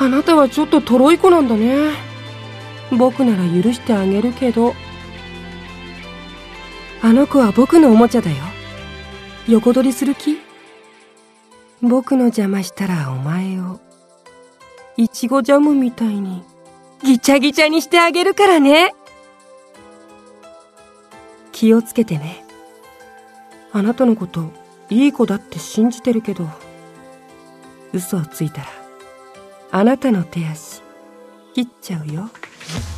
あなたはちょっととろい子なんだね。僕なら許してあげるけど。あの子は僕のおもちゃだよ。横取りする気？僕の邪魔したらお前をいちごジャムみたいにギチャギチャにしてあげるからね。気をつけてね。あなたのこといい子だって信じてるけど、嘘をついたらあなたの手足切っちゃうよ。